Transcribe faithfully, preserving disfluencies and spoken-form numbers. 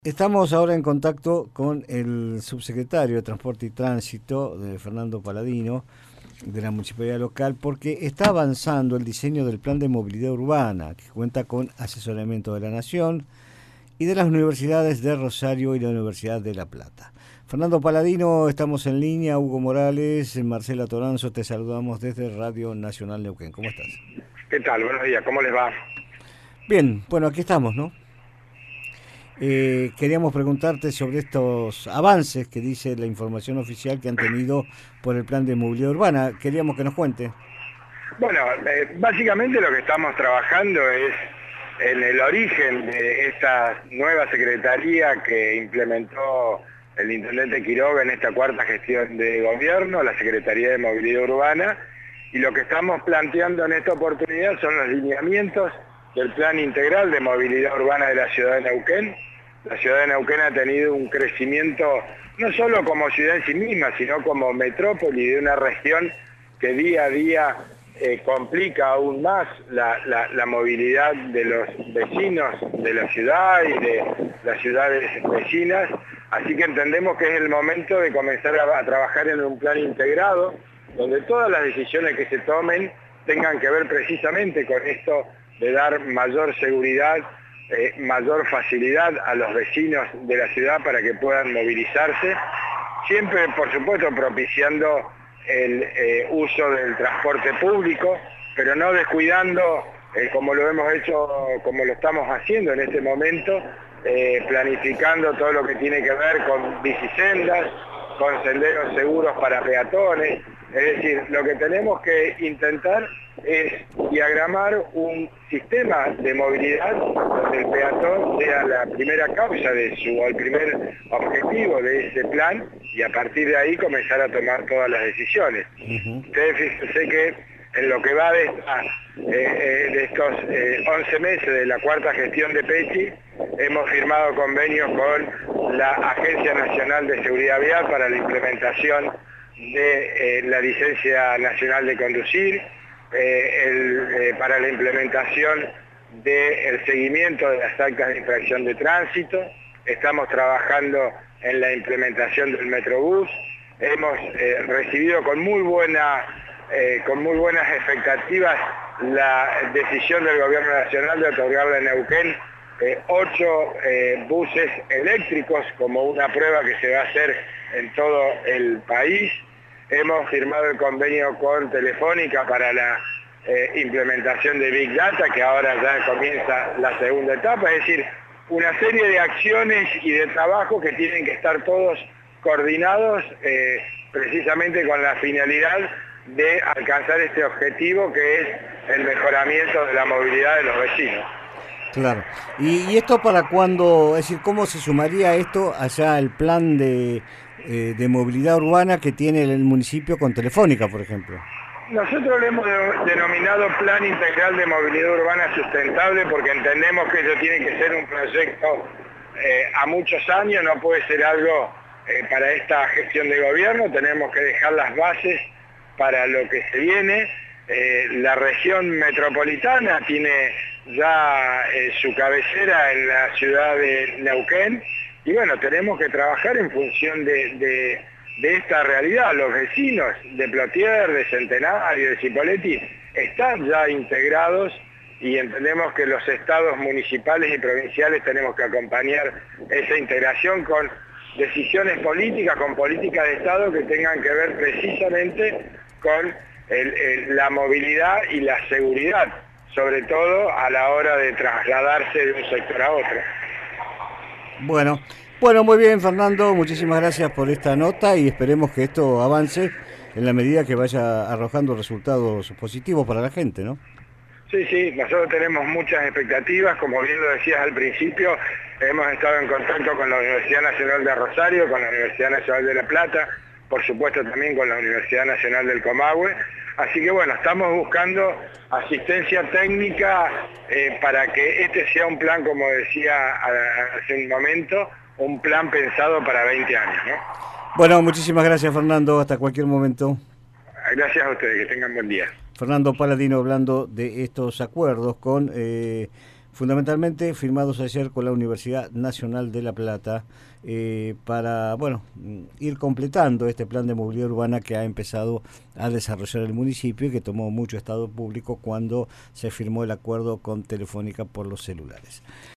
Estamos ahora en contacto con el subsecretario de Transporte y Tránsito, de Fernando Paladino, de la municipalidad local, porque está avanzando el diseño del plan de movilidad urbana, que cuenta con asesoramiento de la Nación y de las universidades de Rosario y la Universidad de La Plata. Fernando Paladino, estamos en línea. Hugo Morales, Marcela Toranzo, te saludamos desde Radio Nacional Neuquén. ¿Cómo estás? ¿Qué tal? Buenos días, ¿cómo les va? Bien, bueno, aquí estamos, ¿no? Eh, queríamos preguntarte sobre estos avances que dice la información oficial que han tenido por el plan de movilidad urbana. Queríamos que nos cuente. Bueno, eh, básicamente lo que estamos trabajando es en el origen de esta nueva secretaría que implementó el intendente Quiroga en esta cuarta gestión de gobierno, la Secretaría de Movilidad Urbana, y lo que estamos planteando en esta oportunidad son los lineamientos del Plan Integral de Movilidad Urbana de la ciudad de Neuquén. La ciudad de Neuquén ha tenido un crecimiento no solo como ciudad en sí misma, sino como metrópoli de una región que día a día eh, complica aún más la, la, la movilidad de los vecinos de la ciudad y de las ciudades vecinas. Así que entendemos que es el momento de comenzar a, a trabajar en un plan integrado, donde todas las decisiones que se tomen tengan que ver precisamente con esto de dar mayor seguridad, eh, mayor facilidad a los vecinos de la ciudad para que puedan movilizarse, siempre por supuesto propiciando el eh, uso del transporte público, pero no descuidando, eh, como lo hemos hecho, como lo estamos haciendo en este momento, eh, planificando todo lo que tiene que ver con bicisendas, con senderos seguros para peatones. Es decir, lo que tenemos que intentar es diagramar un sistema de movilidad donde el peatón sea la primera causa de su, o el primer objetivo de ese plan, y a partir de ahí comenzar a tomar todas las decisiones. Uh-huh. Ustedes fíjense que en lo que va de, esta, eh, de estos eh, once meses de la cuarta gestión de Pechi, hemos firmado convenios con la Agencia Nacional de Seguridad Vial para la implementación de eh, la licencia nacional de conducir, eh, el, eh, para la implementación del seguimiento de las actas de infracción de tránsito. Estamos trabajando en la implementación del Metrobús. Hemos eh, recibido con muy buena, eh, con muy buenas expectativas la decisión del Gobierno Nacional de otorgarle a Neuquén eh, ocho eh, buses eléctricos como una prueba que se va a hacer en todo el país. Hemos firmado el convenio con Telefónica para la eh, implementación de Big Data, que ahora ya comienza la segunda etapa, es decir, una serie de acciones y de trabajo que tienen que estar todos coordinados eh, precisamente con la finalidad de alcanzar este objetivo que es el mejoramiento de la movilidad de los vecinos. Claro. ¿Y, y esto para cuándo? Es decir, ¿cómo se sumaría esto allá el plan de, eh, de movilidad urbana que tiene el municipio con Telefónica, por ejemplo? Nosotros le hemos denominado Plan Integral de Movilidad Urbana Sustentable porque entendemos que eso tiene que ser un proyecto eh, a muchos años, no puede ser algo eh, para esta gestión de gobierno, tenemos que dejar las bases para lo que se viene. Eh, la región metropolitana tiene ya eh, su cabecera en la ciudad de Neuquén y bueno, tenemos que trabajar en función de, de, de esta realidad. Los vecinos de Plotier, de Centenario, de Cipolletti están ya integrados y entendemos que los estados municipales y provinciales tenemos que acompañar esa integración con decisiones políticas, con políticas de Estado que tengan que ver precisamente con el, el, la movilidad y la seguridad, sobre todo a la hora de trasladarse de un sector a otro. Bueno, bueno, muy bien, Fernando, muchísimas gracias por esta nota y esperemos que esto avance en la medida que vaya arrojando resultados positivos para la gente, ¿no? Sí, sí, nosotros tenemos muchas expectativas, como bien lo decías al principio, hemos estado en contacto con la Universidad Nacional de Rosario, con la Universidad Nacional de La Plata, por supuesto también con la Universidad Nacional del Comahue, así que bueno, estamos buscando asistencia técnica eh, para que este sea un plan, como decía hace un momento, un plan pensado para veinte años, ¿no? Bueno, muchísimas gracias, Fernando, hasta cualquier momento. Gracias a ustedes, que tengan buen día. Fernando Paladino hablando de estos acuerdos con eh, fundamentalmente firmados ayer con la Universidad Nacional de La Plata, eh, para, bueno, ir completando este plan de movilidad urbana que ha empezado a desarrollar el municipio y que tomó mucho estado público cuando se firmó el acuerdo con Telefónica por los celulares.